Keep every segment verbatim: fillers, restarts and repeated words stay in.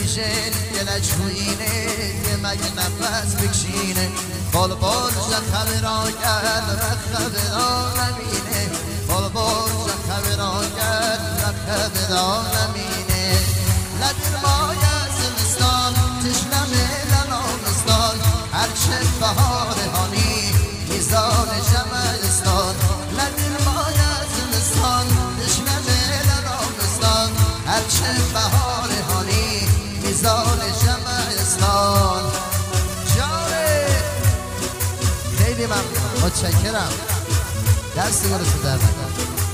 بیشین گلش خوینه که مگه نفس بکشینه بال بال جخم را کرد رخم را نمینه بال بال جخم را کرد رخم را نمینه لدر مای زمستان تشنم لنامستان هرچه بهار هانی میزان جمالستان لدر مای زمستان تشنم لنامستان هرچه بهار هانی میزان جمالستان جاره خیلی ممنون متشکرم دست گرسو در نکن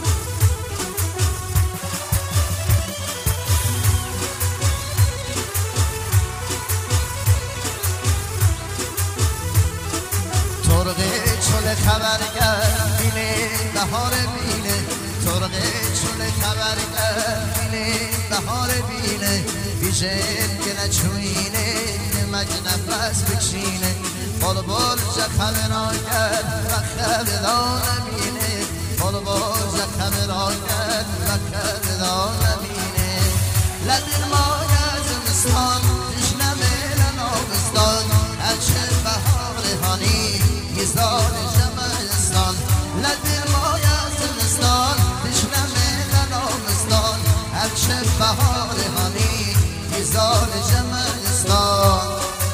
ترغه چول خبر کرد بینه بهار بینه ترغه چول خبر کرد بینه بهار بینه بیشن که نچوینه مگه نفس بکشینه بال بال جخم را کرد رخم را نمینه بال بال جخم را کرد رخم را نمینه لدر مای زمستان تشنم لنامستان هرچه بهار هانی میزان جمالستان لدر مای زمستان تشنم لنامستان هرچه بهار هانی میزان جمالستان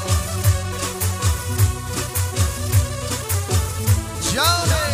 جانه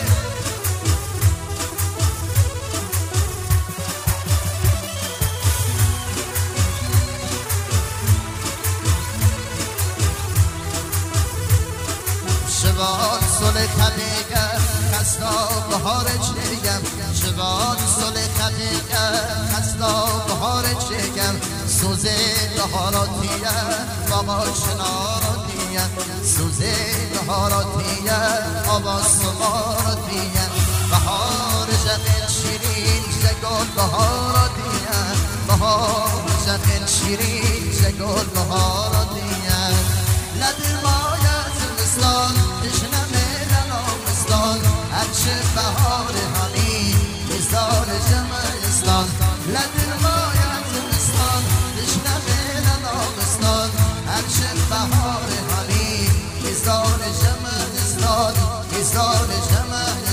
شبان سل خدیگم خستا بهار چگم شبان سل خدیگم خستا بهار چگم سوزه بهاراتیه بابا شناراتیه سوزه بهاراتیه بابا سماراتیه بهار جغل شیرین جگل بهاراتیه بهار جغل شیرین جگل بهاراتیه لدر مای زمستان تشنم لنامستان هرچه بهار هانی میزان جمالستان لدر مای زمستان تشنم لنامستان هرچه بهار هانی میزان جمالستان میزان جمالستان